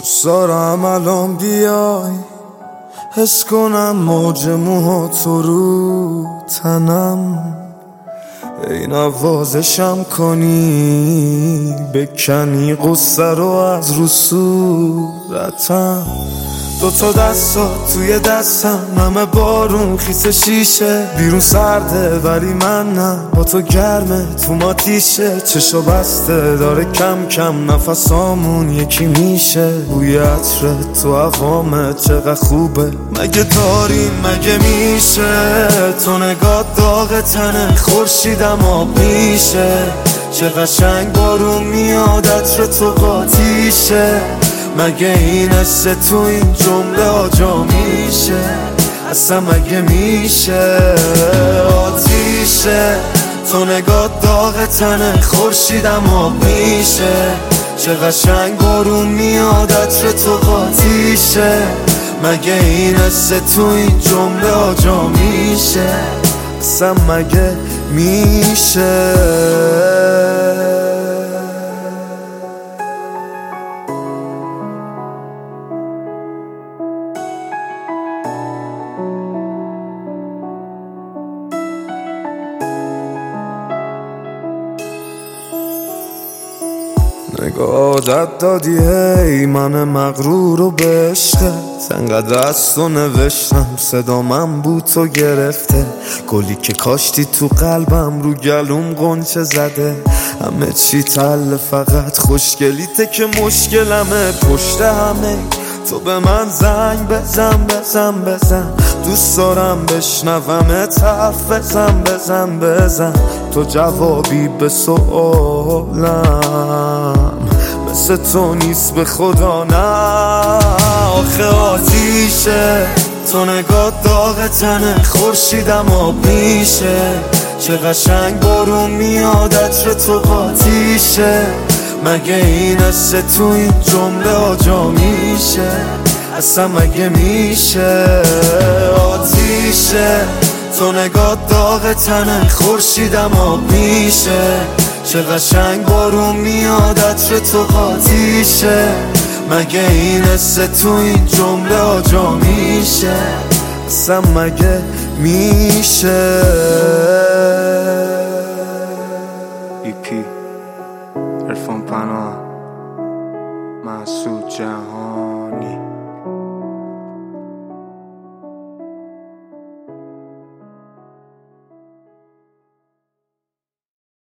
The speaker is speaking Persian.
دوست دارم الان بیای حس کنم موج موهاتو رو تنم، ای نوازشم کنی بکنی قصه رو از رو صورتم. دوتا دستات توی دستم، همه بارون خیس شیشه، بیرون سرده ولی من نه، با تو گرمه تو ماتیشه، چشو بسته داره کم کم نفسامون یکی میشه، بوی عطرت تو هوامه چقدر خوبه، مگه داریم مگه میشه، تو نگاه داغ تنه خورشیدم آب میشه، چه قشنگ بارون میاد عطر تو قاطیشه، مگه این حس تو این جمله آجا میشه، اصلا مگه میشه، آتیشه تو نگاه داغ تنه خورشیدم آب میشه، چه قشنگ بارون میاد عطر تو قاطیشه، مگه این حس تو این جمله آجا میشه، اصلا مگه میشه. نگاه عادت دادی هی من مغرور و به عشقت، انقدر از تو نوشتم صدا من بود تو گرفته، گلی که کاشتی تو قلبم رو گلوم غنچه زده، همه چی تله فقط خوشگلیته که مشکلمه، پشت همه تو به من زنگ بزن بزن بزن، دوست دارم بشنومت حرف بزن بزن بزن، تو جوابی به سؤالم مثل تو نیست به خدا نه، آخه آتیشه تو نگاه داغ تنه خورشیدم آب میشه، چه قشنگ بارون میاد عطر تو قاطیشه، مگه این حس تو این جمله آجا میشه، اصلا مگه میشه، آتیشه تو نگاه داغ تنه خورشیدم آب میشه، چه قشنگ بارون میاد عطر تو قاطیشه، مگه این حس تو این جمله آجا میشه، اصلا مگه میشه. ایپی عرفان پناه مسعود جهانی